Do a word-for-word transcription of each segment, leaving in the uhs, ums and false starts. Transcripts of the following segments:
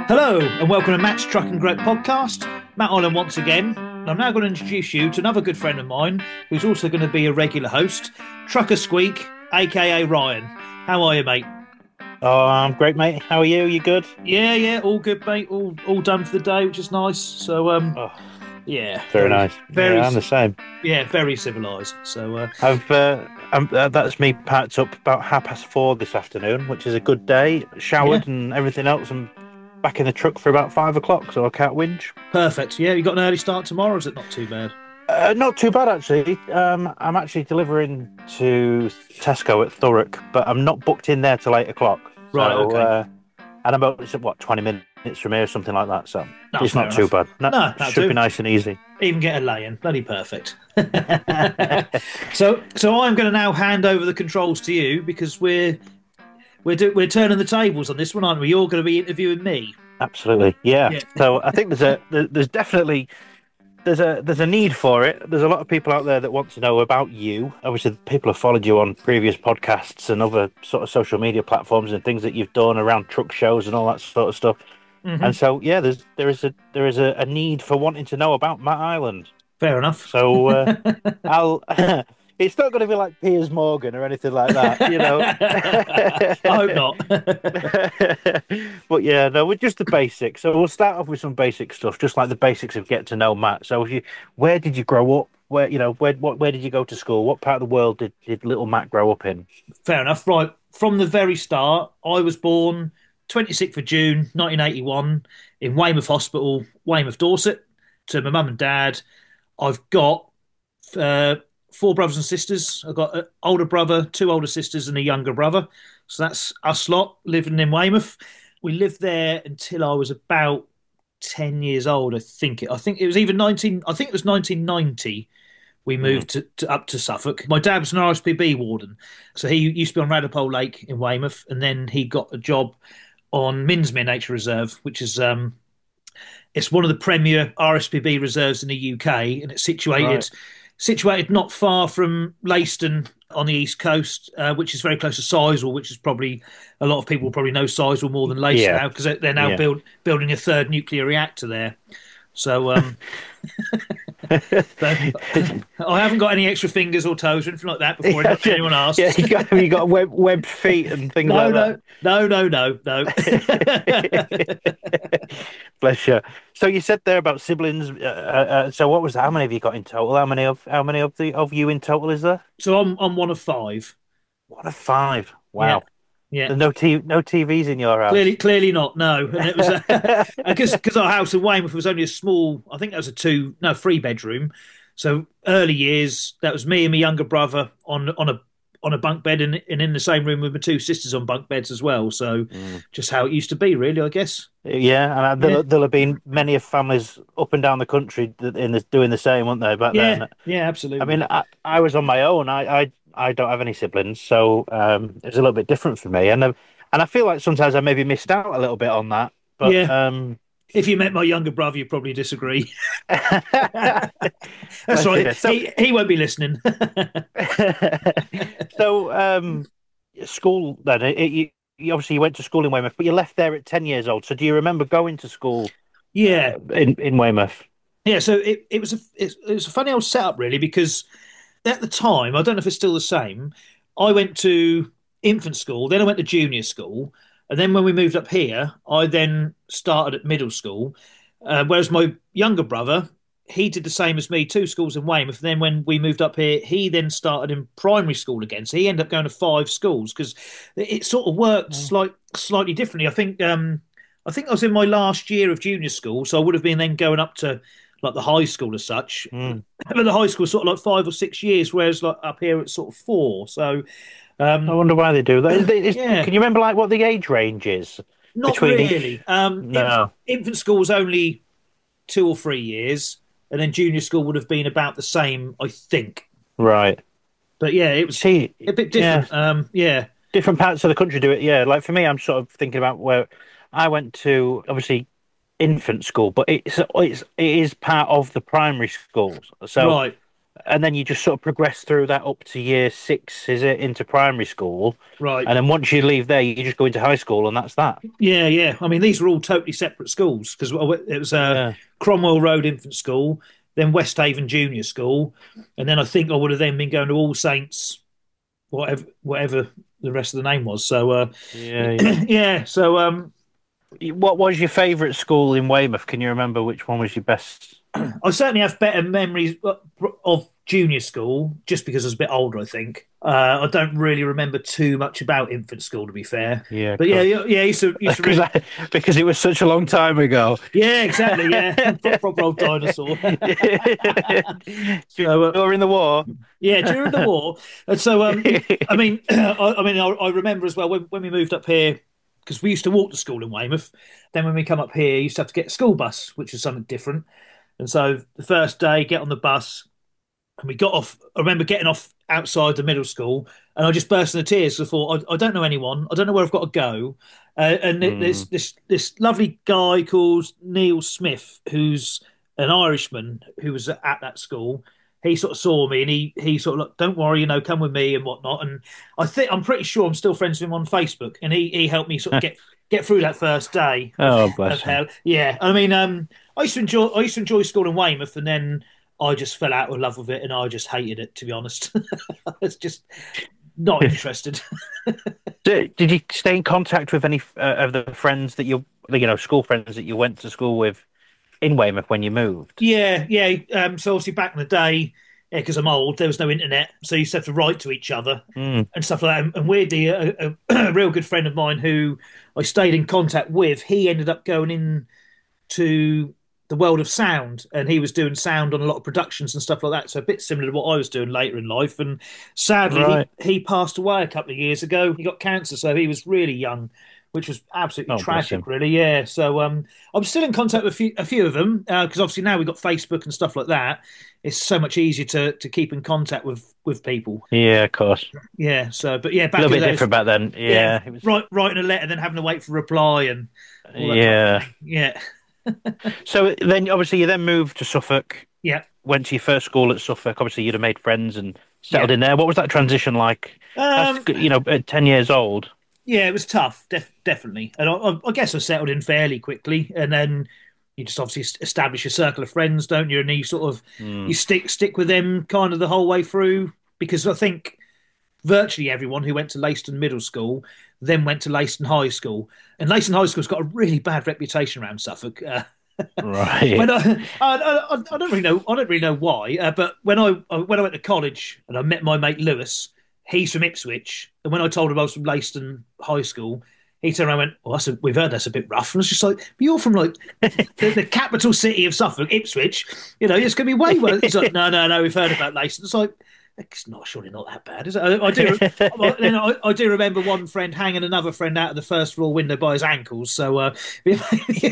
Hello and welcome to Matt's Truck and Grip podcast. Matt Island once again. And I'm now going to introduce you to another good friend of mine who's also going to be a regular host, Trucker Squeak, aka Ryan. How are you, mate? Oh, I'm great, mate. How are you? You good? Yeah, yeah, all good, mate. All all done for the day, which is nice. So, um, Oh, yeah, very very, nice. very, Yeah, I'm the same. yeah, very civilized. So, uh, I've uh, I'm, uh, that's me packed up about half past four this afternoon, which is a good day. yeah, Showered and everything else, and back in the truck for about five o'clock, so I can't whinge. perfect. Yeah, you got an early start tomorrow. Is it not too bad? Uh, not too bad actually. Um, I'm actually delivering to Tesco at Thurrock, but I'm not booked in there till eight o'clock. Right. So, Okay. uh, and I'm about it's, what twenty minutes from here, something like that. So No, it's fair not too enough. bad. No, No, that'll should be do. nice and easy. Even get a lay-in. Bloody perfect. so, so I'm going to now hand over the controls to you because we're we're do, we're turning the tables on this one, aren't we? You're going to be interviewing me. Absolutely, yeah. Yeah. So I think there's a there- there's definitely there's a there's a need for it. There's a lot of people out there that want to know about you. Obviously, people have followed you on previous podcasts and other sort of social media platforms and things that you've done around truck shows and all that sort of stuff. And hmm so, yeah, there's there is a there is a, a need for wanting to know about Matt Island. Fair enough. So uh, I I'll. It's not going to be like Piers Morgan or anything like that, you know. hope not. But yeah, no, we're just the basics. So we'll start off with some basic stuff, just like the basics of get to know Matt. So if you, where did you grow up? Where you know, where what where did you go to school? What part of the world did, did little Matt grow up in? Fair enough. Right. From the very start, I was born twenty-sixth of June, nineteen eighty-one, in Weymouth Hospital, Weymouth, Dorset, to my mum and dad. I've got uh, four brothers and sisters. I've got an older brother, two older sisters, and a younger brother. So that's us lot living in Weymouth. We lived there until I was about ten years old. I think it. I think it was even nineteen. I think it was nineteen ninety. We Mm, moved to, to, up to Suffolk. My dad was an R S P B warden, so he used to be on Radipole Lake in Weymouth, and then he got a job on Minsmere Nature Reserve, which is um, it's one of the premier R S P B reserves in the U K, and it's right. situated situated not far from Leiston on the east coast, uh, which is very close to Sizewell, which is probably a lot of people probably know Sizewell more than Leiston Yeah, now because they're now yeah. build, building a third nuclear reactor there. So um, so I haven't got any extra fingers or toes or anything like that before Yeah, yeah, anyone yeah, asks. you got you got web webbed feet and things No, like no, no, no, no, no. that. Bless you. So you said there about siblings. Uh, uh, uh, so what was that? How many have you got in total? How many of how many of the of you in total is there? So I'm I'm one of five. What a five! Yeah, Wow. yeah. There's no t no T Vs in your Clearly, house. clearly not. No, and it was because because our house in Weymouth was only a small. I think that was a two, no, three bedroom. So early years, that was me and my younger brother on on a on a bunk bed, and, and in the same room with my two sisters on bunk beds as well. So Mm. just how it used to be, really, I guess. Yeah, and uh, Yeah, there'll, there'll have been many of families up and down the country that in the, doing the same, weren't they, back yeah, then? yeah, I absolutely. mean, I, I was on my own. I, I I don't have any siblings, so um, it was a little bit different for me. And uh, and I feel like sometimes I maybe missed out a little bit on that. But Yeah, um, if you met my younger brother, you'd probably disagree. That's bless right. you. So He he won't be listening. so um, school then. It, you, you obviously you went to school in Weymouth, but you left there at ten years old. So do you remember going to school Yeah, uh, in in Weymouth? yeah. So it, it was a it, it was a funny old setup, really, because at the time, I don't know if it's still the same. I went to infant school, then I went to junior school, and then when we moved up here, I then started at middle school. Uh, whereas my younger brother, he did the same as me, two schools in Weymouth. And then when we moved up here, he then started in primary school again. So he ended up going to five schools because it sort of worked Mm. slight, slightly differently. I think um, I think I was in my last year of junior school, so I would have been then going up to like the high school as such. Mm. But the high school is sort of like five or six years, whereas like up here it's sort of four. So I um, wonder why they do that. Is, is, yeah, can you remember like what the age range is not between each? really. Um, inf- No. infant school was only two or three years, and then junior school would have been about the same, I think. Right. But yeah, it was See, a bit yeah, different. Um, yeah, different parts of the country do it. Yeah, like for me, I'm sort of thinking about where I went to, obviously infant school, but it's it's it is part of the primary schools. So right. and then you just sort of progress through that up to year six, is it, into primary school, Right. and then once you leave there, you just go into high school, and that's that. Yeah, yeah. I mean, these were all totally separate schools because it was uh, Yeah. Cromwell Road Infant School, then Westhaven Junior School, and then I think I would have then been going to All Saints, whatever, whatever the rest of the name was. So, uh, Yeah, yeah. yeah. So, um, What was your favourite school in Weymouth? Can you remember which one was your best? I certainly have better memories uh, of junior school just because I was a bit older, I think. Uh, I don't really remember too much about infant school, to be fair. Yeah, of But yeah, course. yeah, yeah, I used to used to Because really, I, because it was such a long time ago. yeah, exactly, yeah, proper old dinosaur. So uh, During the war. yeah, during the war, and so um, I mean, I, I mean, I, I remember as well when when we moved up here because we used to walk to school in Weymouth. Then when we come up here, you used to have to get a school bus, which is something different. And so the first day, get on the bus, and we got off. I remember getting off outside the middle school, and I just burst into tears. I thought, I, I don't know anyone. I don't know where I've got to go. Uh, and Mm. there's this this lovely guy called Neil Smith, who's an Irishman who was at that school. He sort of saw me, and he he sort of like, don't worry, you know, come with me and whatnot. And I think I'm pretty sure I'm still friends with him on Facebook, and he he helped me sort of get get through that first day of Oh, of bless him. hell. Yeah, I mean, um, I used to enjoy I used to enjoy school in Weymouth, and then I just fell out of love with it, and I just hated it. To be honest, it's just not interested. Did, did you stay in contact with any uh, of the friends that you, you know, school friends that you went to school with in Weymouth when you moved? Yeah, yeah. Um, so obviously back in the day, because I'm old, there was no internet, so you used to have to write to each other Mm. and stuff like that. And, and weirdly, a, a, a real good friend of mine who I stayed in contact with, he ended up going in to the world of sound, and he was doing sound on a lot of productions and stuff like that. So a bit similar to what I was doing later in life. And sadly, he Right. he passed away a couple of years ago. He got cancer, so he was really young, which was absolutely Oh, bless tragic, him. really. Yeah. So um, I'm still in contact with a few, a few of them because obviously now we've got Facebook and stuff like that. It's so much easier to to keep in contact with with people. Yeah, of course. Yeah. So, but yeah, A back little in bit the days, different back then. yeah, Yeah, it was. write, writing a letter, then having to wait for a reply and all that kind of Yeah. thing. Yeah. So then, obviously, you then moved to Suffolk, Yeah. went to your first school at Suffolk. Obviously, you'd have made friends and Yeah. settled in there. What was that transition like? That's, Um, you know, at ten years old. Yeah, it was tough, def definitely. And I, I I guess I settled in fairly quickly. And then you just obviously s- establish a circle of friends, don't you? And you sort of you Mm. stick stick with them kind of the whole way through. Because I think virtually everyone who went to Leiston Middle School then went to Leiston High School, and Leiston High School's got a really bad reputation around Suffolk. Uh, when Right. I, I, I, I don't really know, I don't really know why, uh, but when I when I went to college and I met my mate Lewis, he's from Ipswich, and when I told him I was from Leiston High School, he turned around and went, "Well, that's a, we've heard that's a bit rough." And I was just like, "But you're from like the, the capital city of Suffolk, Ipswich. You know, it's going to be way worse." He's like, "No, no, no, we've heard about Leiston." It's like, it's not surely not that bad, is it? I, I do. Then I, I do remember one friend hanging another friend out of the first floor window by his ankles. So uh, maybe,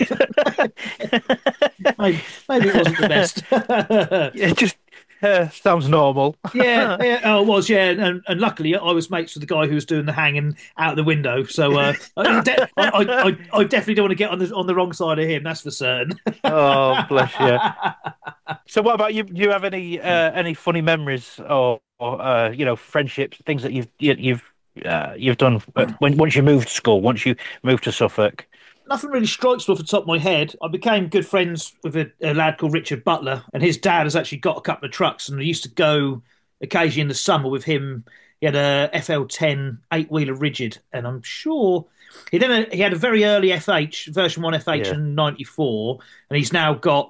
maybe, maybe it wasn't the best. Yeah, it just uh, sounds normal. Yeah, yeah, oh, it was, yeah, and, and luckily I was mates with the guy who was doing the hanging out the window. So uh, I, de- I, I, I definitely don't want to get on the on the wrong side of him. That's for certain. Oh, bless you. So, what about you? Do you have any uh, any funny memories or, or uh, you know, friendships, things that you've you, you've uh, you've done uh, when once you moved to school, once you moved to Suffolk? Nothing really strikes me off the top of my head. I became good friends with a, a lad called Richard Butler, and his dad has actually got a couple of trucks, and I used to go occasionally in the summer with him. He had a F L ten eight wheeler rigid, and I'm sure he then he had a very early F H version one F H Yeah, in ninety-four, and he's now got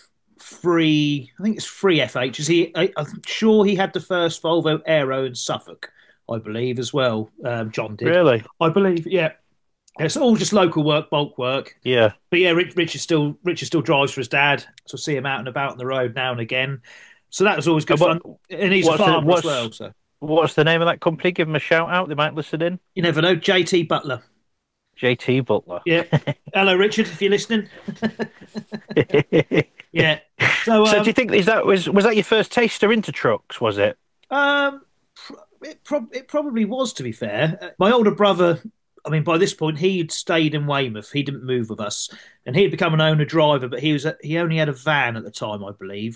three. I think it's three F Hs. He, I, I'm sure he had the first Volvo Aero in Suffolk, I believe as well. Um, John did, really? I believe. Yeah, it's all just local work, bulk work. Yeah. But yeah, Rich, Richard still Richard still drives for his dad, so I see him out and about on the road now and again. So that was always good And what fun. And he's a what's the farmer as what's well, so what's the name of that company? Give them a shout out. They might listen in. you never know. J T Butler. J T Butler. Yeah. Hello, Richard, if you're listening. Yeah. So So, do you um think is that was was that your first taster into trucks? Was it? um it, prob it probably was, to be fair. Uh, My older brother, I mean, by this point, he'd stayed in Weymouth. He didn't move with us, and he had become an owner driver, but he was he only had a van at the time, I believe.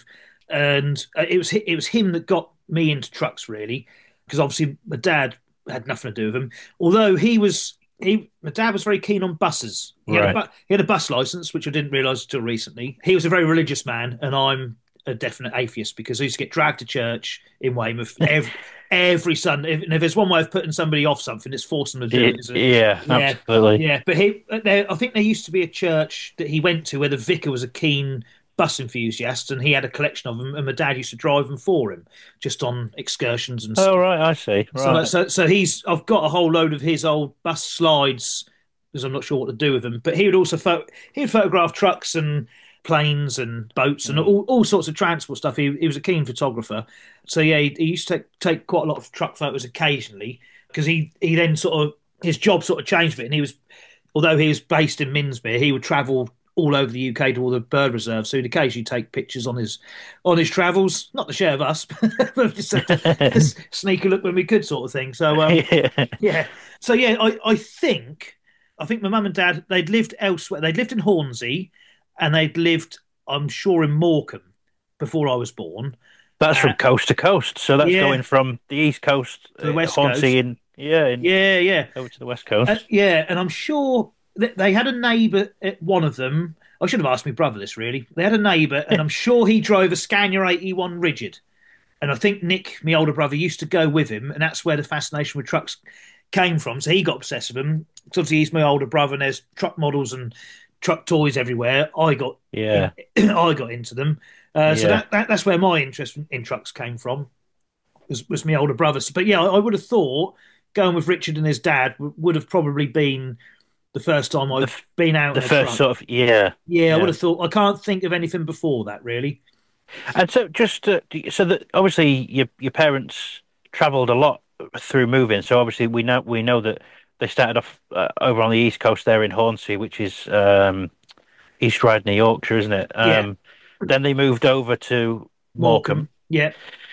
and uh, it was hi- it was him that got me into trucks really, because obviously my dad had nothing to do with him. Although he was he my dad was very keen on buses. He had a Right. bu- he had a bus license, which I didn't realise until recently. He was a very religious man, and I'm a definite atheist because I used to get dragged to church in Weymouth every every Sunday. If, and if there's one way of putting somebody off something, it's forcing them to do Y- it. Is it? Yeah, Yeah, absolutely. yeah. But he, there, I think there used to be a church that he went to where the vicar was a keen bus enthusiast, and he had a collection of them, and my dad used to drive them for him, just on excursions and Oh, stuff. right, I see. So, Right. so, so he's. I've got a whole load of his old bus slides because I'm not sure what to do with them. But he would also photo, he would photograph trucks and planes and boats and Mm. all, all sorts of transport stuff. He, he was a keen photographer. So yeah, he, he used to take, take quite a lot of truck photos occasionally because he he then sort of his job sort of changed a bit, and he was although he was based in Minsby, he would travel all over the U K to all the bird reserves. So he'd occasionally take pictures on his on his travels, not to share with us, but just have to sneak a look when we could, sort of thing. So um, Yeah. yeah, so yeah, I I think I think my mum and dad they'd lived elsewhere. They'd lived in Hornsey, and they'd lived, I'm sure, in Morecambe before I was born. That's Uh, from coast to coast. So that's yeah, going from the east coast, to the uh, west Hornsey, coast. in yeah, in Yeah, yeah. over to the west Uh, coast. yeah, and I'm sure that they had a neighbour at one of them. I should have asked my brother this really. They had a neighbour, and I'm sure he drove a Scania eighty-one Rigid. And I think Nick, my older brother, used to go with him, and that's where the fascination with trucks came from. So he got obsessed with them. So obviously, he's my older brother, and there's truck models and truck toys everywhere. I got in, Yeah, I got into them. Uh, so yeah. that, that that's where my interest in, in trucks came from. Was was my older brother. So, but yeah, I, I would have thought going with Richard and his dad w- would have probably been the first time The I'd f- been out the in a first truck. sort of yeah, Yeah, I would yeah. have thought. I can't think of anything before that, really. And so just uh, so that obviously your your parents travelled a lot through moving. So obviously we know we know that they started off uh, over on the east coast there in Hornsey, which is um, East Riding of Yorkshire, isn't it? Yeah, Um, then they moved over to Morecambe. Morecambe, Yeah,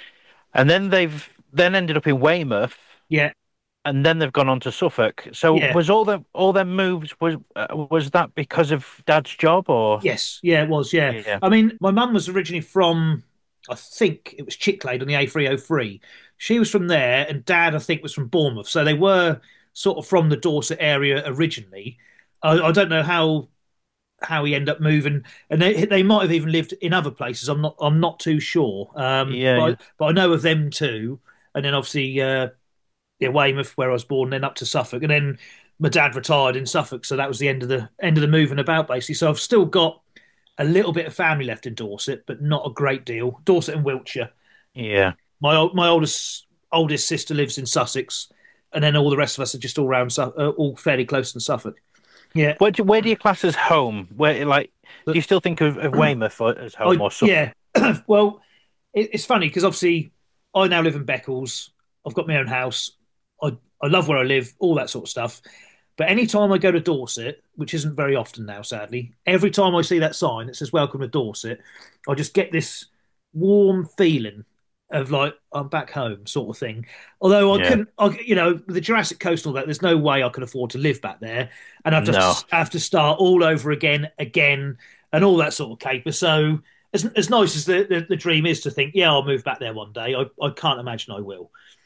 and then they've then ended up in Weymouth, yeah, and then they've gone on to Suffolk. So yeah. was all them all them moves was uh, was that because of Dad's job or Yes, yeah, it was. Yeah, yeah I mean, my mum was originally from, I think it was Chicklade on the A three oh three. She was from there, and Dad, I think, was from Bournemouth. So they were sort of from the Dorset area originally. I, I don't know how how he ended up moving, and they they might have even lived in other places. I'm not I'm not too sure. Um, yeah yeah but but I know of them too. And then obviously, uh, yeah, Weymouth, where I was born, then up to Suffolk, and then my dad retired in Suffolk, so that was the end of the end of the moving about basically. So I've still got a little bit of family left in Dorset, but not a great deal. Dorset and Wiltshire. yeah? My my oldest oldest sister lives in Sussex, and then all the rest of us are just all around, uh, all fairly close to Suffolk. Yeah, Where do, where do you class as home? Where like do but you still think of, of Weymouth or- as home I or Suffolk? yeah. Well, it, it's funny because obviously I now live in Beccles. I've got my own house. I I love where I live, all that sort of stuff. But anytime I go to Dorset, which isn't very often now, sadly, every time I see that sign that says "Welcome to Dorset," I just get this warm feeling of like I'm back home, sort of thing. Although I Yeah, couldn't, I, you know, with the Jurassic Coast and all that, there's no way I could afford to live back there, and I've no, just have to start all over again, again, and all that sort of caper. So as as nice as the, the, the dream is to think, yeah, I'll move back there one day, I, I can't imagine I will.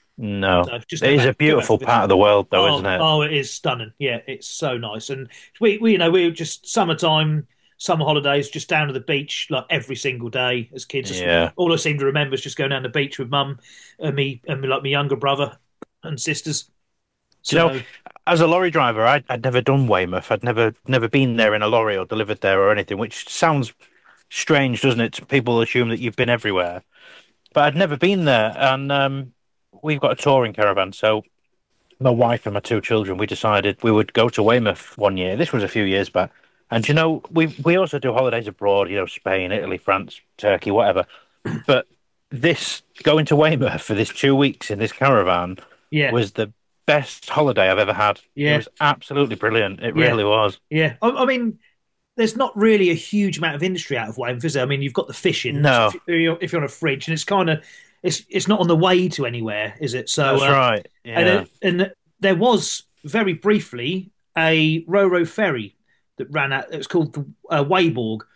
no. So just It go is back, a go back for beautiful a bit. part of the world, though, isn't Oh, it? oh, it is stunning. Yeah, it's so nice. And we, we, you know, we were just summertime, summer holidays, just down to the beach like every single day as kids. That's Yeah. all I seem to remember is just going down the beach with mum and me and me, like my younger brother and sisters. Do you know, So as a lorry driver, I'd, I'd never done Weymouth. I'd never never been there in a lorry or delivered there or anything, which sounds strange, doesn't it? People assume that you've been everywhere, but I'd never been there. And um, we've got a touring caravan, so my wife and my two children, we decided we would go to Weymouth one year. This was a few years back. And you know, we we also do holidays abroad, you know, Spain, Italy, France, Turkey, whatever. But this going to Weymouth for this two weeks in this caravan yeah, was the best holiday I've ever had. It yeah, was absolutely brilliant. It yeah, really was. yeah. I, I mean, there's not really a huge amount of industry out of Weymouth, is there? I mean, you've got the fishing. So No, if you're, if you're on a fridge, and it's kind of it's it's not on the way to anywhere, is it? So that's uh, right. and Yeah. it, and there was very briefly a Ro-Ro ferry that ran out. It was called the uh, Weiborg,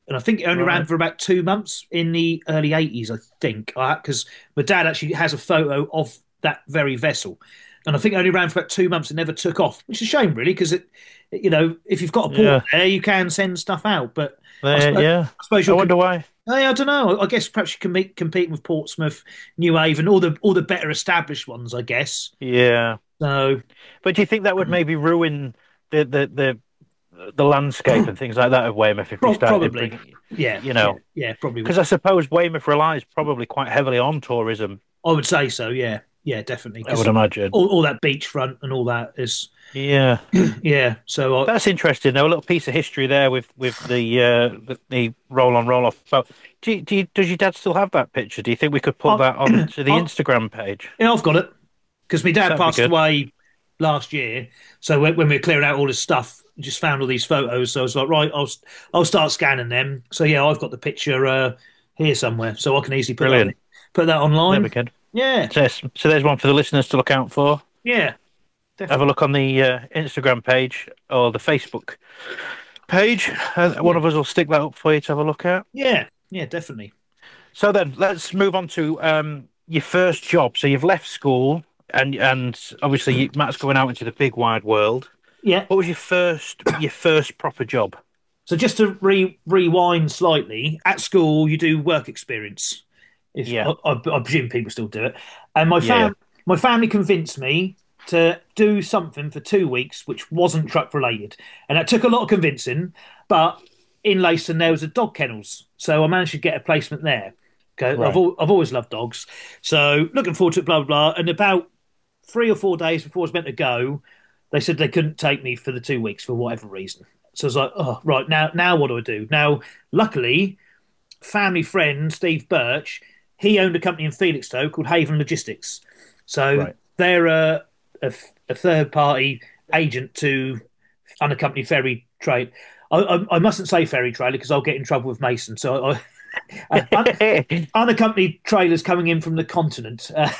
and I think it only ran Right. for about two months in the early eighties. I think because my dad actually has a photo of that very vessel, and I think it only ran for about two months and never took off, which is a shame, really, because it, you know, if you've got a port Yeah. there, you can send stuff out. But I Uh, suppose, yeah. I suppose I you're, wonder why. Hey, I don't know. I guess perhaps you can meet, compete with Portsmouth, New Haven, all the all the better established ones, I guess. Yeah. So But do you think that would maybe ruin the the the, the landscape and things like that of Weymouth if you pro- started probably, bringing, yeah, you yeah, know, yeah, probably would. because I suppose Weymouth relies probably quite heavily on tourism, I would say so. Yeah, yeah, definitely. I would Because imagine. all, all that beachfront and all that is, Yeah. yeah. So I, That's interesting, though. A little piece of history there with with the uh, the, the roll on roll off. So, do you, do you, does your dad still have that picture? Do you think we could put I, that onto the I, Instagram page? yeah, I've got it because my dad That'd be passed good. away last year. So when, when we were clearing out all this stuff, just found all these photos. So I was like, right, I'll I'll start scanning them. So yeah, I've got the picture uh, here somewhere, so I can easily put that on, Brilliant. put that There online. we go. Yeah, So, so there's one for the listeners to look out for. yeah, Have a definitely. look on the uh, Instagram page or the Facebook page. Uh, one Yeah, of us will stick that up for you to have a look at. yeah, yeah, definitely. So then, let's move on to um, your first job. So you've left school, and and obviously you, Matt's going out into the big wide world. Yeah. What was your first your first proper job? So just to re rewind slightly, at school you do work experience. If Yeah, I, I, I presume people still do it, and my yeah, yeah. fam my family convinced me to do something for two weeks which wasn't truck related, and that took a lot of convincing. But in Leyson there was a dog kennels, so I managed to get a placement there. Okay, I've Right. al I've always loved dogs, so looking forward to it. Blah blah blah. And about three or four days before I was meant to go, they said they couldn't take me for the two weeks for whatever reason. So I was like, oh, right, now, now what do I do? Now, luckily, family friend Steve Birch, he owned a company in Felixstowe called Haven Logistics. So Right. they're a, a, a third party agent to unaccompanied ferry trade. I, I, I mustn't say ferry trailer because I'll get in trouble with Mason. So I, uh, unaccompanied trailers coming in from the continent. Uh,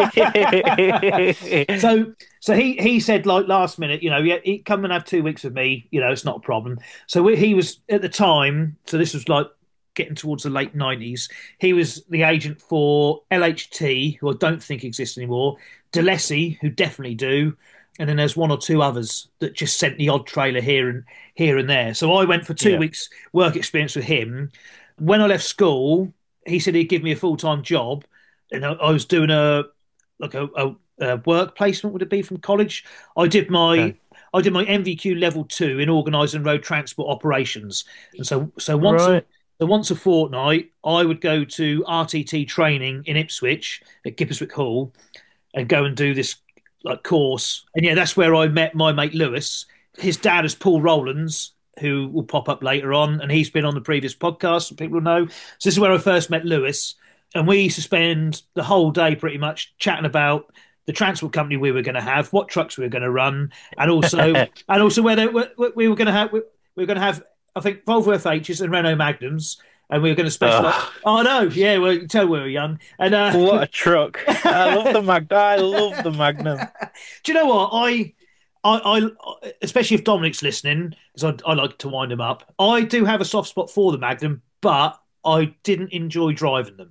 so so he he said like last minute, you know, yeah, he, come and have two weeks with me. You know, it's not a problem. So we, he was at the time. So this was like getting towards the late nineties. He was the agent for L H T, who I don't think exists anymore. Delessy, who definitely do. And then there's one or two others that just sent the odd trailer here and here and there. So I went for two Yeah. weeks work experience with him. When I left school, he said he'd give me a full time job, and I, I was doing a like a, a, a work placement. Would it be from college? I did my Okay. I did my M V Q level two in organising road transport operations, and so so once a Right. so once a fortnight, I would go to R T T training in Ipswich at Gipperswick Hall and go and do this like course. And yeah, that's where I met my mate Lewis. His dad is Paul Rowlands, who will pop up later on, and he's been on the previous podcast, so people will know. So this is where I first met Lewis, and we used to spend the whole day pretty much chatting about the transport company we were going to have, what trucks we were going to run, and also and also where they, we were going to have we were going to have I think Volvo F H's and Renault Magnums, and we were going to specialize. Ugh, Oh no, yeah, well, you can tell we were young, and uh, what a truck! I love the Mag. I love the Magnum. do you know what I? I, I, especially if Dominic's listening, because I, I like to wind him up. I do have a soft spot for the Magnum, but I didn't enjoy driving them.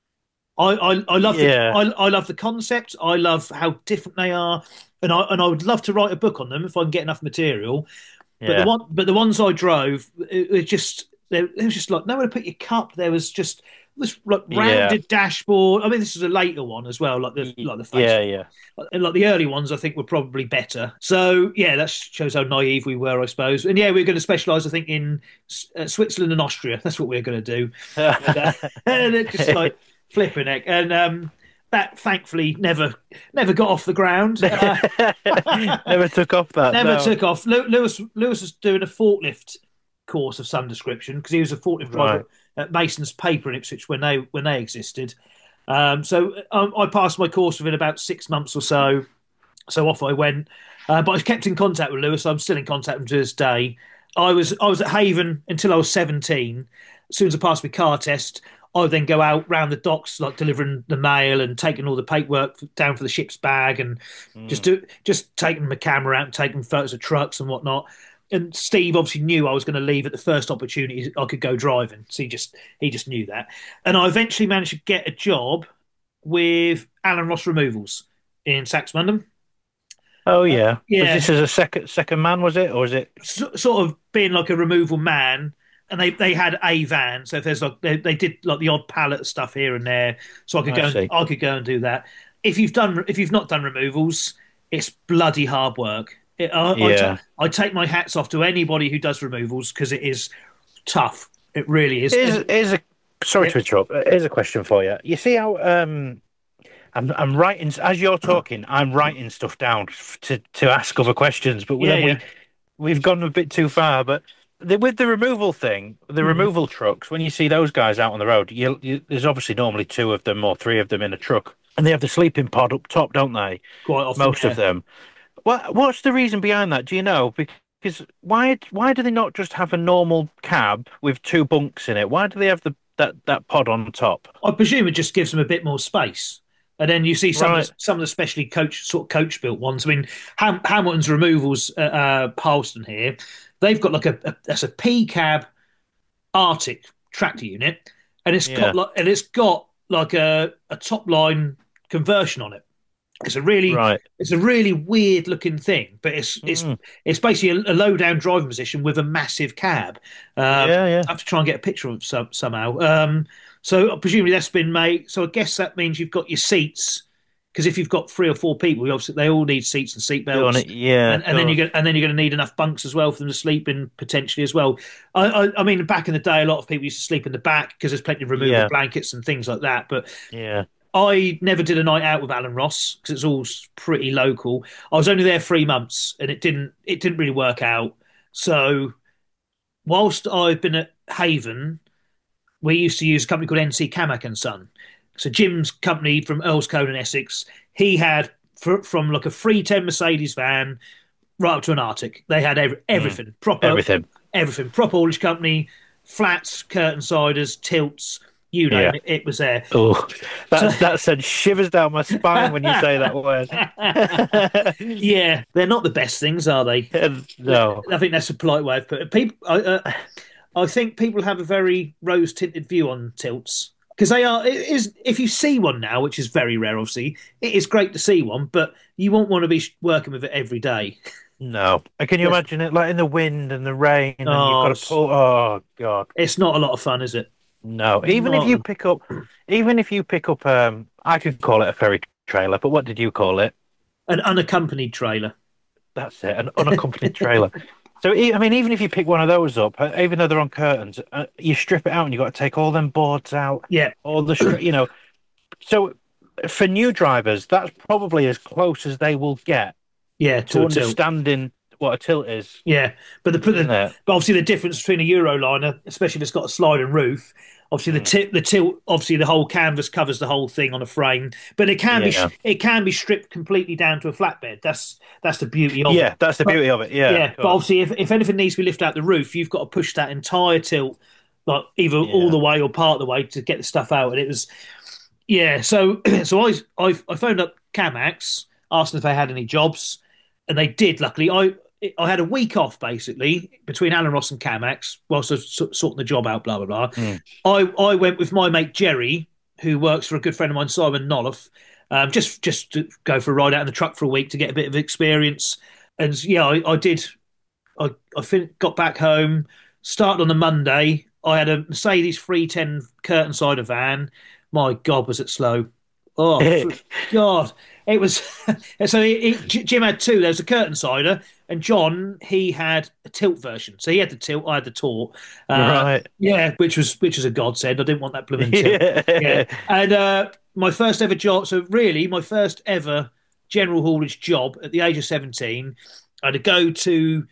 I, I, I love the Yeah, I, I love the concept. I love how different they are, and I and I would love to write a book on them if I can get enough material. But the yeah, one, but the ones I drove, it, it just there, it was just like nowhere to put your cup. There was just this like yeah, rounded dashboard. I mean, this is a later one as well, like the Y- like the face. yeah, yeah. And like the early ones, I think were probably better. So yeah, that shows how naive we were, I suppose. And yeah, we're going to specialise, I think, in uh, Switzerland and Austria. That's what we're going to do. And, uh, and it just like flipping it, and um, that thankfully never never got off the ground. Uh, Never took off that. never No. took off. Lewis Lewis was doing a forklift course of some description because he was a forklift driver Right. at Mason's Paper in Ipswich when they when they existed. Um, so um, I passed my course within about six months or so. So off I went. Uh, but I kept in contact with Lewis. I'm still in contact with him to this day. I was I was at Haven until I was seventeen. As soon as I passed my car test, I would then go out round the docks, like delivering the mail and taking all the paperwork down for the ship's bag, and just Mm. do just taking my camera out and taking photos of trucks and whatnot. and Steve obviously knew I was going to leave at the first opportunity I could go driving. So he just he just knew that, and I eventually managed to get a job with Alan Ross Removals in Saxmundham. Oh yeah. Was Yeah, this as a second second man? Was it, or was it? so, sort of being like a removal man, and they they had a van. So if there's like they, they did like the odd pallet stuff here and there, so I could I go and see. I could go and do that. If you've done if you've not done removals, it's bloody hard work. It, I, I, ta- Yeah. I take my hats off to anybody who does removals because it is tough. It really is. Here's, And here's a sorry yeah, to interrupt. Here's a question for you. You see how um I'm I'm writing as you're talking. I'm writing stuff down to to ask other questions, but yeah, then we yeah. we've gone a bit too far. But the, with the removal thing, the Mhm. removal trucks, when you see those guys out on the road, you, you there's obviously normally two of them or three of them in a truck, and they have the sleeping pod up top, don't they? Quite often, Most of yeah. them. What what's the reason behind that? Do you know? Because why why do they not just have a normal cab with two bunks in it? Why do they have the that that pod on top? I presume it just gives them a bit more space. And then you see some of Right. the, some of the specially coach sort of coach built ones. I mean, Ham, Hamilton's removals at uh, Palston here, they've got like a, a that's a P cab Arctic tractor unit, and it's got Yeah. like and it's got like a, a top line conversion on it. It's a really Right. it's a really weird looking thing, but it's it's Mm. it's basically a, a low down driving position with a massive cab. Um, Yeah. Yeah. I have to try and get a picture of it some, somehow. Um, so presumably that's been made. So I guess that means you've got your seats because if you've got three or four people, you obviously they all need seats and seat Go on belts. it. Yeah. And, and then Go you're on. going, and then you're going to need enough bunks as well for them to sleep in potentially as well. I, I, I mean, back in the day, a lot of people used to sleep in the back because there's plenty of removable Yeah. blankets and things like that. But Yeah. I never did a night out with Alan Ross because it's all pretty local. I was only there three months and it didn't it didn't really work out. So whilst I've been at Haven, we used to use a company called N C Camac and Son. So Jim's company from Earl's Code in Essex, he had fr- from like a three ten Mercedes van right up to an Arctic. They had every, Mm. everything proper, Everything. everything proper haulage company, flats, curtain siders, tilts, you Yeah. name it. It was there. Oh, So that that sends shivers down my spine when you say that word. yeah, they're not the best things, are they? No. I think that's a polite way of putting it. People, I, uh, I think people have a very rose tinted view on tilts because they are. It is if you see one now, which is very rare, obviously, it is great to see one, but you won't want to be working with it every day. No. And can you Yes. imagine it like in the wind and the rain and you've got Oh, to it's, pull? Oh God. it's not a lot of fun, is it? No. Even if you Not pick up, even if you pick up, um, I could call it a ferry trailer, but what did you call it? an unaccompanied trailer. That's it, an unaccompanied trailer. So, e- I mean, even if you pick one of those up, uh, even though they're on curtains, uh, you strip it out and you've got to take all them boards out, Yeah, all the, str- you know. So, for new drivers, that's probably as close as they will get yeah, to to a tilt. understanding what a tilt is, Yeah, but the, isn't the it? but obviously the difference between a Euroliner, especially if it's got a sliding roof, obviously the Mm. tip, the tilt, obviously the whole canvas covers the whole thing on a frame, but it can be Yeah. it can be stripped completely down to a flatbed. That's that's the beauty of it. Yeah, that's the But beauty of it. Yeah, yeah, of but course. obviously if if anything needs to be lifted out the roof, you've got to push that entire tilt like either all Yeah. the way or part of the way to get the stuff out. And it was yeah, so so I I I phoned up Camax, asked them if they had any jobs, and they did. Luckily, I I had a week off basically between Alan Ross and Camax whilst I was sort- sorting the job out. Blah blah blah. Mm. I I went with my mate Jerry, who works for a good friend of mine, Simon Noloff, um, just just to go for a ride out in the truck for a week to get a bit of experience. And yeah, I, I did. I I fin- got back home, started on the Monday. I had a Mercedes three ten curtain cider van. My God, was it slow? Oh God, it was. So it, it, Jim had two. There was a curtain cider, and John he had a tilt version. So he had the tilt, I had the taut. Uh, Right. yeah, which was which was a godsend. I didn't want that blooming tilt. Yeah, Yeah. and uh, my first ever job. So really, my first ever general haulage job at the age of seventeen. I had to go to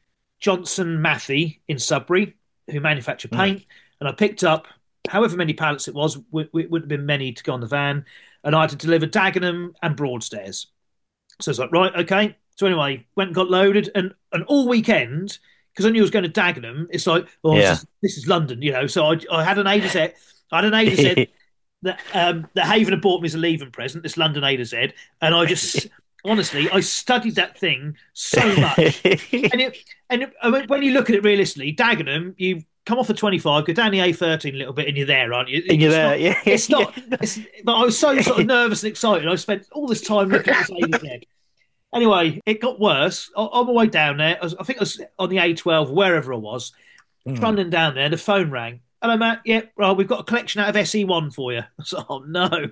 Johnson Matthey in Sudbury, who manufacture Mm. paint, and I picked up however many pallets it was. It wouldn't have been many to go on the van, and I had to deliver Dagenham and Broadstairs. So it's like, right, okay. So anyway, went and got loaded, and and all weekend because I knew I was going to Dagenham. It's like, oh, this Yeah. is, this is London, you know. So I, I had an A to Z. I had an A to Z that um, that Haven had bought me as a leaving present. This London A to Z, and I just Honestly, I studied that thing so much, and it, and it, I mean, when you look at it realistically, Dagenham, you come off the twenty-five, go down the A thirteen a little bit, and you're there, aren't you? And you're It's there, not, yeah, it's yeah. not, it's. But I was so sort of nervous and excited. I spent all this time looking at this A to Z. Anyway, it got worse. On on my way down there, I, was, I think I was on the A twelve, wherever I was, Mm. trundling down there. The phone rang. Hello, Matt. Yeah, well, we've got a collection out of S E one for you. I was like, oh no.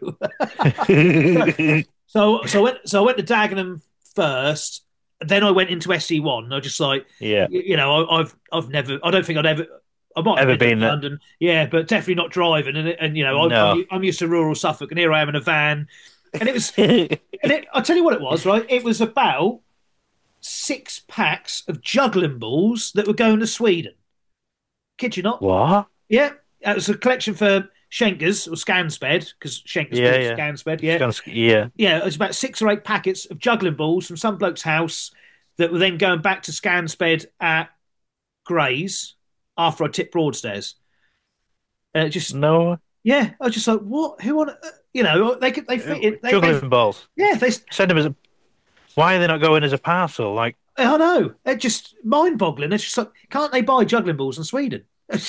So, so I went, so I went to Dagenham first. Then I went into S E one. I just like, Yeah, you, you know, I, I've, I've never, I don't think I'd ever, I might have ever been to been there? London, yeah, but definitely not driving. And, and you know, I, I'm, No. I'm used to rural Suffolk, and here I am in a van, and it was, and it, I'll tell you what it was, right? It was about six packs of juggling balls that were going to Sweden. Kid you not? What? Yeah, it was a collection for Schenkers or Scansped because Schenkers Yeah, bought yeah. Scansped. It's Yeah, kind of, yeah. yeah, it was about six or eight packets of juggling balls from some bloke's house that were then going back to Scansped at Grays after I tipped Broadstairs. Uh, just No. yeah, I was just like, what? Who on? You know, they could they Uh, fit it. They they Juggling balls. yeah they. Send them as a. Why are they not going as a parcel? Like, I know. They're just mind boggling. It's just like, can't they buy juggling balls in Sweden?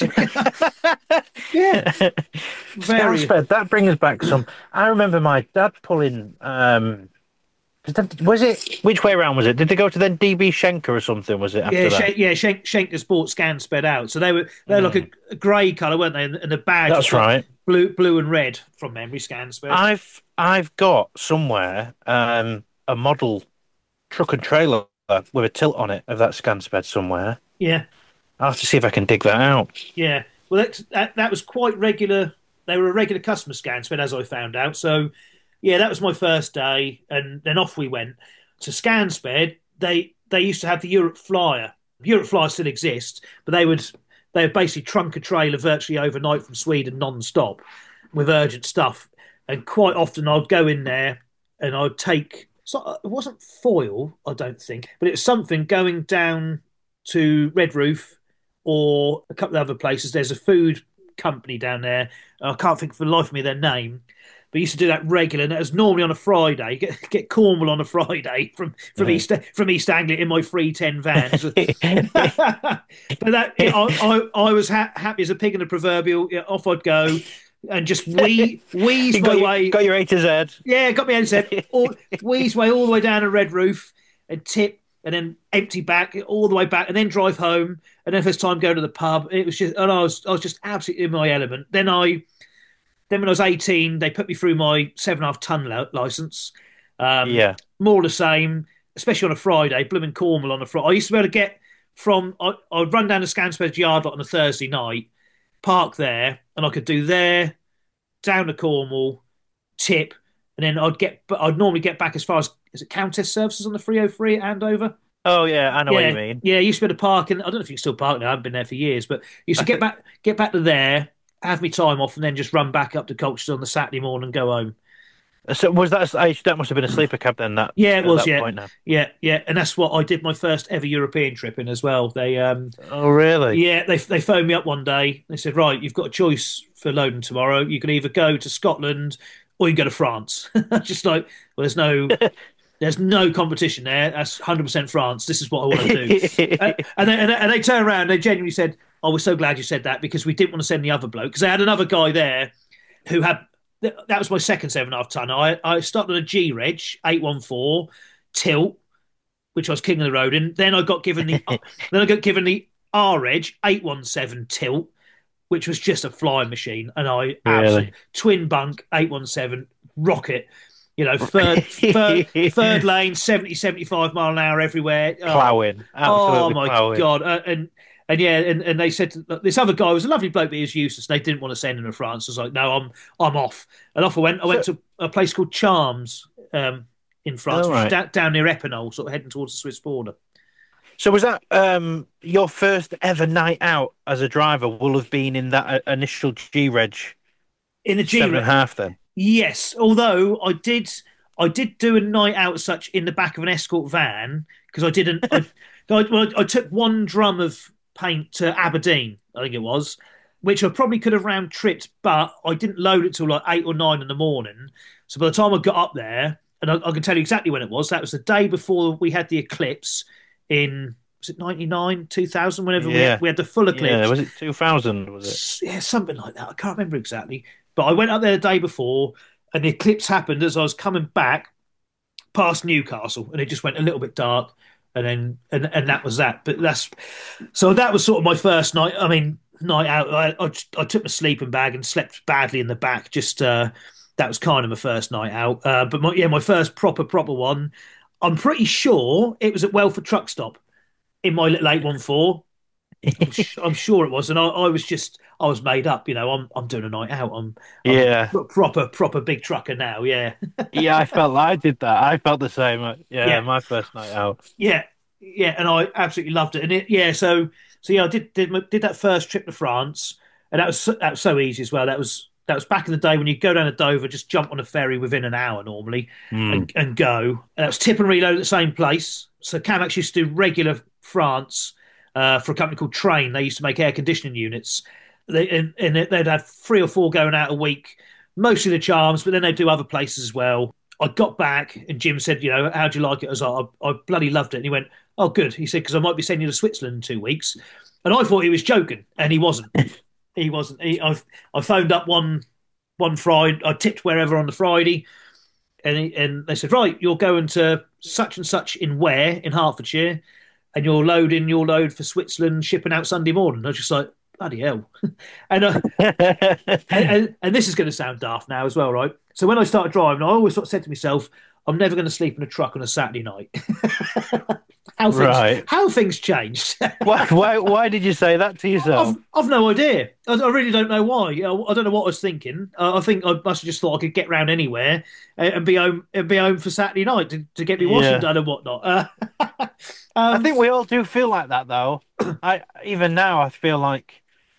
Yeah, very. Scansfed, that brings us back some. I remember my dad pulling. Um, 'cause that- was it which way around was it? Did they go to then D B Schenker or something? Was it Yeah, after that? Shank, yeah, Shank, Schenker's bought scan sped out, so they were they're like Mm, a, a grey colour, weren't they? And, and the badge was that's like right. blue, blue and red from memory. Scan sped. I've I've got somewhere um, a model truck and trailer with a tilt on it of that Scansfed somewhere. Yeah, I'll have to see if I can dig that out. yeah. Well, that's, that that was quite regular. They were a regular customer scan sped, as I found out. So, yeah, that was my first day, and then off we went to Scansped. They they used to have the Europe Flyer. Europe Flyer still exists, but they would they would basically trunk a trailer virtually overnight from Sweden non-stop with urgent stuff. And quite often I'd go in there and I'd take. So it wasn't foil, I don't think, but it was something going down to Red Roof or a couple of other places. There's a food company down there. I can't think for the life of me their name. But I used to do that regular, and it was normally on a Friday. Get, get Cornwall on a Friday from from Mm. East from East Anglia in my three ten van. But that I, I, I was ha- happy as a pig in a proverbial. Yeah, off I'd go and just wee wheeze You my got your, way. got your A to Z. Yeah, got me headset. All, wheeze way all the way down a Red Roof and tip, and then empty back all the way back, and then drive home. And then if it's time to go to the pub, it was just, and I was I was just absolutely in my element. Then I then when I was eighteen, they put me through my seven and a half ton li- license. Um, Yeah. more the same, especially on a Friday. Blooming Cornwall on a Friday. I used to be able to get from I, I'd run down to Scansford Yard lot on a Thursday night, park there, and I could do there down to Cornwall, tip, and then I'd get I'd normally get back as far as is it Countess Services on the three oh three at Andover. Oh yeah, I know what you Yeah, mean. yeah. I used to be able to park, and I don't know if you can still park now. I haven't been there for years, but I used to get back get back to there, have me time off, and then just run back up to Colchester on the Saturday morning and go home. So was that? I, that must have been a sleeper cab then. That Yeah, it at was. that Yeah, point now. yeah, yeah. And that's what I did my first ever European trip in as well. They, um, Oh really? yeah, they they phoned me up one day. They said, right, you've got a choice for loading tomorrow. You can either go to Scotland or you can go to France. Just like, well, there's no there's no competition there. That's one hundred percent France. This is what I want to do. Uh, and, they, and, they, and they turned around and they genuinely said, oh, we're so glad you said that because we didn't want to send the other bloke. Because they had another guy there who had, that was my second seven and a half ton. I, I started on a G Reg eight one four tilt, which I was king of the road in. Then I got given the, then I got given the R Reg eight one seven tilt, which was just a flying machine. And I absolutely, Really? twin bunk eight one seven rocket. You know, third, third, third lane, seventy, seventy-five mile an hour everywhere. Oh, Plowing, oh absolutely my plowing. God. Uh, and, and yeah, and, and they said to, this other guy was a lovely bloke, but he was useless. They didn't want to send him to France. I was like, no, I'm, I'm off. And off I went. I went So, to a place called Charmes um, in France, all which is right. down, down near Epinal, sort of heading towards the Swiss border. So was that um your first ever night out as a driver? Will have been in that uh, initial G Reg In the G, seven and a half then. yes. Although I did, I did do a night out as such in the back of an escort van because I didn't. I, I, well, I took one drum of paint to Aberdeen, I think it was, which I probably could have round tripped, but I didn't load it till like eight or nine in the morning. So by the time I got up there and I, I can tell you exactly when it was. That was the day before we had the eclipse in, was it ninety-nine, two thousand, whenever we had, Yeah. we had the full Yeah. eclipse. Was it two thousand? Was it? Yeah, something like that. I can't remember exactly. But I went up there the day before, and the eclipse happened as I was coming back past Newcastle, and it just went a little bit dark, and then and and that was that. But that's so that was sort of my first night. I mean, night out. I I, I took my sleeping bag and slept badly in the back. Just uh, that was kind of my first night out. Uh, but my, yeah, my first proper proper one. I'm pretty sure it was at Welford Truck Stop in my little eight one four. I'm, sh- I'm sure it was, and I, I was just I was made up. You know, I'm I'm doing a night out. I'm I'm Yeah. a proper proper big trucker now. Yeah, Yeah, I felt like I did that. I felt the same. uh, Yeah, yeah, my first night out. yeah, yeah, and I absolutely loved it. And it, yeah, so so yeah, I did did my- did that first trip to France, and that was so, that was so easy as well. That was that was back in the day when you go down to Dover, just jump on a ferry within an hour normally, Mm. and and go. And that was tip and reload at the same place. So Camex used to do regular France uh, for a company called Train. They used to make air conditioning units. They and, and they'd have three or four going out a week, mostly the Charms, but then they'd do other places as well. I got back and Jim said, you know, how'd you like it? I was like, I, I bloody loved it. And he went, oh, good. He said, because I might be sending you to Switzerland in two weeks. And I thought he was joking, and he wasn't. He wasn't. He, I, I phoned up one one Friday. I tipped wherever on the Friday, and he, and they said, right, you're going to such and such in Ware in Hertfordshire, and you're loading your load for Switzerland, shipping out Sunday morning. I was just like, bloody hell. and, uh, and, and and this is going to sound daft now as well, right? So when I started driving, I always sort of said to myself, I'm never going to sleep in a truck on a Saturday night. how things Right. how things changed. Why, why, why did you say that to yourself? I've I've no idea. I, I really don't know why. You know, I don't know what I was thinking. Uh, I think I must have just thought I could get round anywhere and, and be home and be home for Saturday night to, to get me washing Yeah. done and whatnot. Uh, I um, think we all do feel like that, though. I even now I feel like,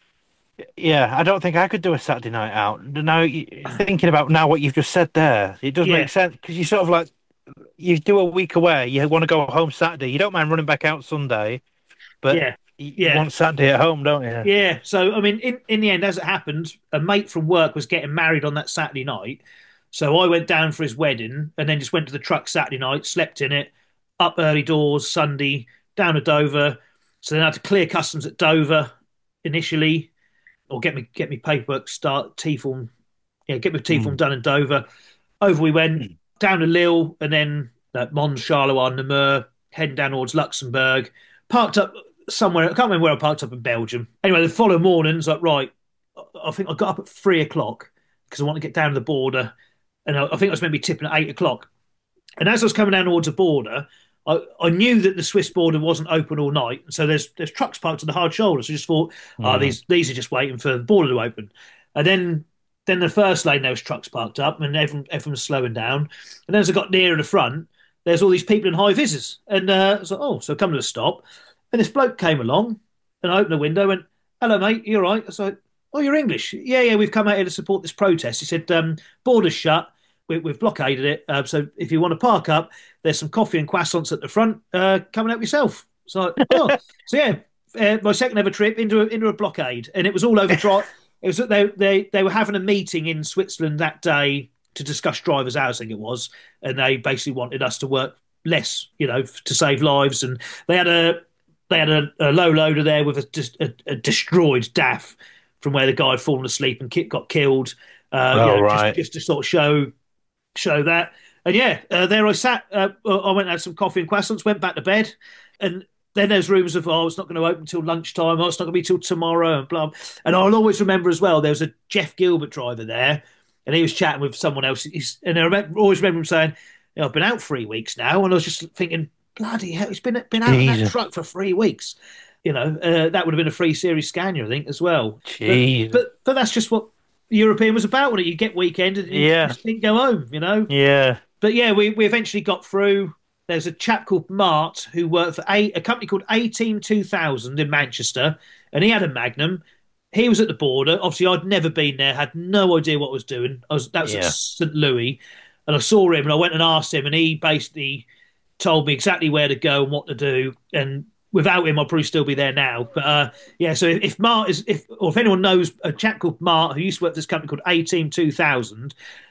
yeah, I don't think I could do a Saturday night out. Now, you- thinking about now what you've just said there, it does yeah, make sense because you sort of like you do a week away, you want to go home Saturday, you don't mind running back out Sunday, but yeah, you you yeah. want Saturday at home, don't you? Yeah, so I mean, in, in the end, as it happened, a mate from work was getting married on that Saturday night. So I went down for his wedding and then just went to the truck Saturday night, slept in it, up early doors Sunday, down to Dover. So then I had to clear customs at Dover initially, or get me get me paperwork start T form, yeah, get my T form Mm. done in Dover. Over we went down to Lille and then uh, Mons, Charleroi, Namur, heading down towards Luxembourg. Parked up somewhere. I can't remember where I parked up in Belgium. Anyway, the following morning, it's like, right, I think I got up at three o'clock because I want to get down to the border. And I, I think I was maybe tipping at eight o'clock. And as I was coming down towards the border, I, I knew that the Swiss border wasn't open all night. So there's there's trucks parked on the hard shoulder. So I just thought, oh, Mm. these these are just waiting for the border to open. And then then the first lane, there was trucks parked up and everyone, everyone was slowing down. And then as I got nearer the front, there's all these people in high visors. And uh, I was like, oh, so come to a stop. And this bloke came along and I opened the window and went, hello, mate, you all right? I was like, oh, you're English? Yeah, yeah, we've come out here to support this protest. He said, um, border's shut. We, we've blockaded it. Uh, so if you want to park up, there's some coffee and croissants at the front. Uh, come and help yourself. So, oh, so yeah, uh, my second ever trip into a, into a blockade. And it was all over dry. It was they, they, they were having a meeting in Switzerland that day to discuss drivers' hours, I think it was. And they basically wanted us to work less, you know, to save lives. And they had a they had a, a low loader there with a, a, a destroyed D A F from where the guy had fallen asleep and got killed. Uh, Oh, you know, right. just, just to sort of show show that. And yeah, uh, there I sat. Uh, I went and had some coffee and croissants, went back to bed, and then there's rumours of, oh, it's not going to open until lunchtime. Oh, it's not going to be till tomorrow, and blah. And I'll always remember as well, there was a Jeff Gilbert driver there, and he was chatting with someone else. He's, and I remember, always remember him saying, you know, I've been out three weeks now, and I was just thinking, bloody hell, he's been been out in that Jesus. truck for three weeks. You know, uh, that would have been a free series Scania, I think, as well. Jeez. But, but but that's just what European was about. When you get weekend and you Yeah. just didn't go home, you know. Yeah. But yeah, we, we eventually got through. There's a chap called Mart who worked for a, a company called eighteen two thousand in Manchester, and he had a Magnum. He was at the border. Obviously, I'd never been there, had no idea what I was doing. I was that was Yeah. at Saint Louis, and I saw him, and I went and asked him, and he basically told me exactly where to go and what to do. And without him, I'll probably still be there now. But uh, yeah, so if, if Mart is, if or if anyone knows a chap called Mart who used to work for this company called eighteen two thousand,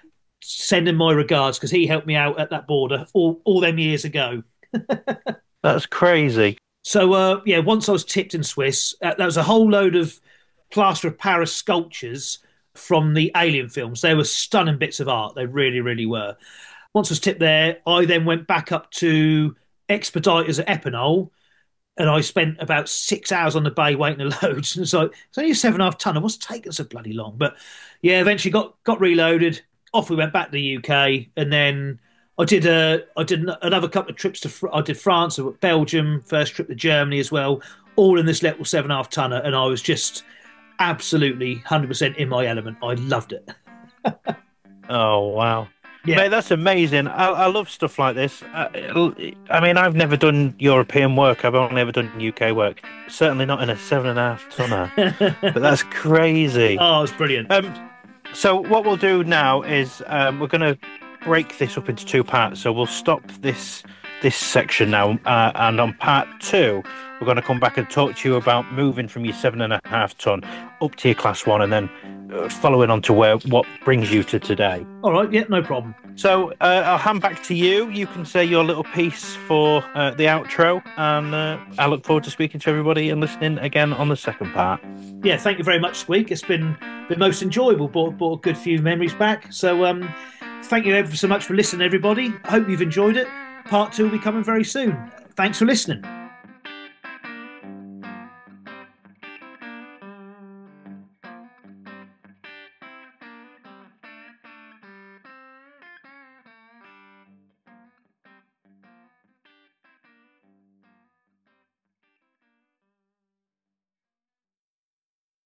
send him my regards because he helped me out at that border all, all them years ago. That's crazy. So uh, yeah, once I was tipped in Swiss, uh, there was a whole load of plaster of Paris sculptures from the Alien films. They were stunning bits of art. They really, really were. Once I was tipped there, I then went back up to Expeditors at Epinal, and I spent about six hours on the bay waiting to load. And it's like, it's only a seven and a half tonner. What's taking so bloody long? But yeah, eventually got got reloaded. Off we went back to the U K, and then I did a I did another couple of trips to I did France, Belgium, first trip to Germany as well, all in this little seven and a half tonner, and I was just absolutely one hundred percent in my element. I loved it. Oh, wow. Yeah. Mate, that's amazing. I, I love stuff like this. I, I mean, I've never done European work. I've only ever done U K work. Certainly not in a seven and a half tonner. But that's crazy. Oh, it's brilliant. Um, so what we'll do now is um, we're going to break this up into two parts. So we'll stop this this section now, uh, and on part two, we're going to come back and talk to you about moving from your seven and a half ton up to your class one, and then uh, following on to where what brings you to today. All right, yeah, no problem. So uh, I'll hand back to you. You can say your little piece for uh, the outro, and uh, I look forward to speaking to everybody and listening again on the second part. Yeah, thank you very much, Squeak. It's been been most enjoyable. Brought brought a good few memories back. So um, thank you ever so much for listening, everybody. I hope you've enjoyed it. Part two will be coming very soon. Thanks for listening.